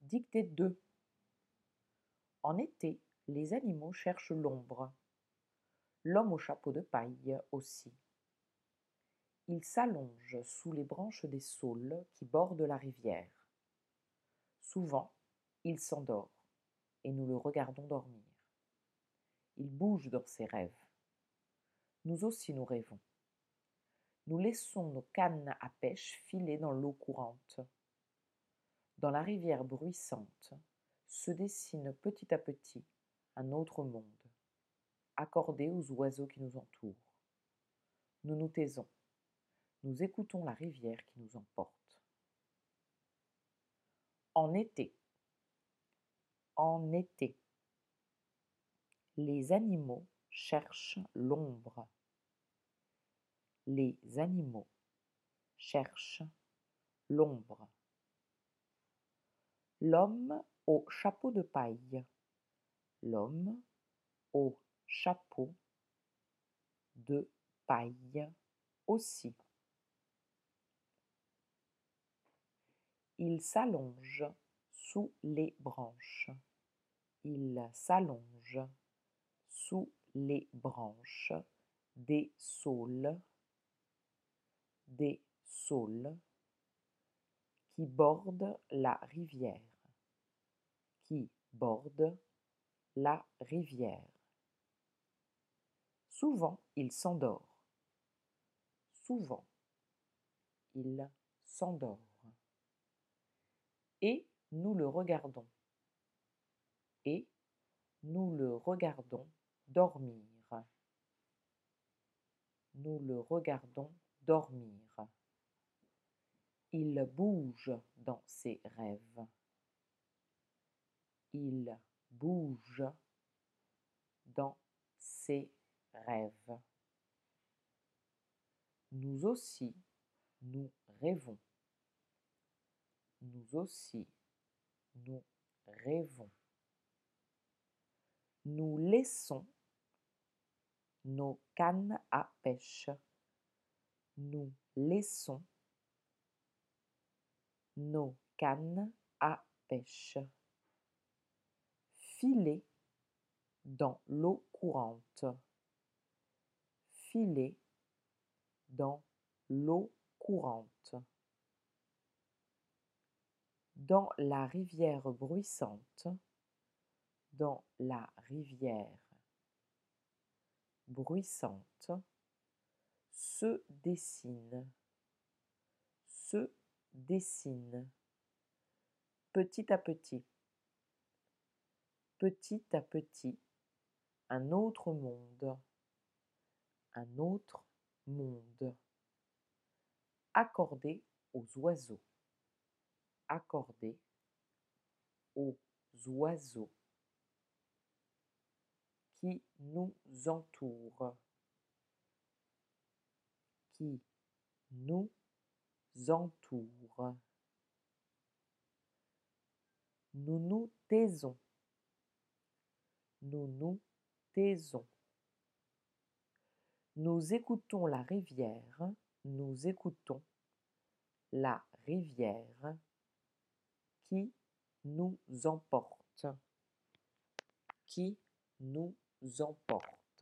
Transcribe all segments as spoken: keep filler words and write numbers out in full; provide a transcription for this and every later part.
Dictée deux. En été, les animaux cherchent l'ombre. L'homme au chapeau de paille aussi. Il s'allonge sous les branches des saules qui bordent la rivière. Souvent, il s'endort et nous le regardons dormir. Il bouge dans ses rêves. Nous aussi nous rêvons. Nous laissons nos cannes à pêche filer dans l'eau courante. Dans la rivière bruissante se dessine petit à petit un autre monde, accordé aux oiseaux qui nous entourent. Nous nous taisons. Nous écoutons la rivière qui nous emporte. En été. En été. Les animaux cherchent l'ombre. Les animaux cherchent l'ombre. L'homme au chapeau de paille. L'homme au chapeau de paille aussi. Il s'allonge sous les branches. Il s'allonge sous les branches des saules, des saules qui bordent la rivière, qui bordent la rivière. Souvent, il s'endort. Souvent, il s'endort. Et nous le regardons. Et nous le regardons dormir. Nous le regardons dormir. Il bouge dans ses rêves. Il bouge dans ses rêves. Nous aussi, nous rêvons. Nous aussi, nous rêvons. Nous laissons nos cannes à pêche. Nous laissons nos cannes à pêche filer dans l'eau courante. Filer dans l'eau courante. Dans la rivière bruissante, dans la rivière bruissante, se dessine, se dessine, petit à petit, petit à petit, un autre monde, un autre monde, accordé aux oiseaux, accordé aux oiseaux qui nous entourent, qui nous entourent. Nous nous taisons, nous nous taisons. Nous écoutons la rivière, nous écoutons la rivière qui nous emporte, qui nous emporte.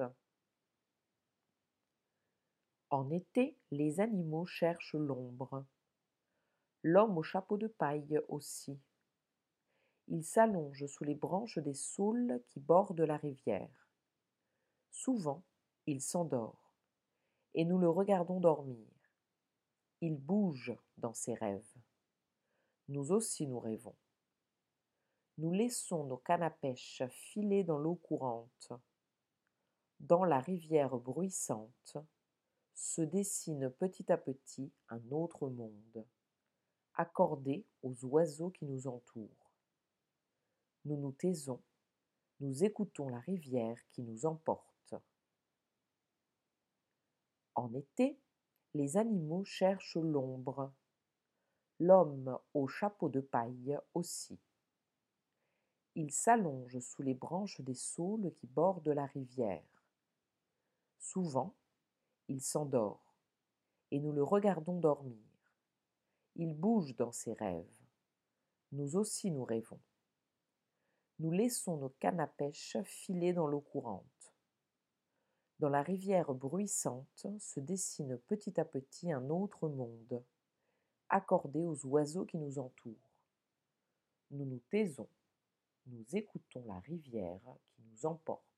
En été, les animaux cherchent l'ombre. L'homme au chapeau de paille aussi. Il s'allonge sous les branches des saules qui bordent la rivière. Souvent, il s'endort, et nous le regardons dormir. Il bouge dans ses rêves. Nous aussi nous rêvons. Nous laissons nos cannes à pêche filer dans l'eau courante. Dans la rivière bruissante se dessine petit à petit un autre monde, accordé aux oiseaux qui nous entourent. Nous nous taisons, nous écoutons la rivière qui nous emporte. En été, les animaux cherchent l'ombre. L'homme au chapeau de paille aussi. Il s'allonge sous les branches des saules qui bordent la rivière. Souvent, il s'endort, et nous le regardons dormir. Il bouge dans ses rêves. Nous aussi nous rêvons. Nous laissons nos cannes à pêche filer dans l'eau courante. Dans la rivière bruissante se dessine petit à petit un autre monde, accordé aux oiseaux qui nous entourent. Nous nous taisons, nous écoutons la rivière qui nous emporte.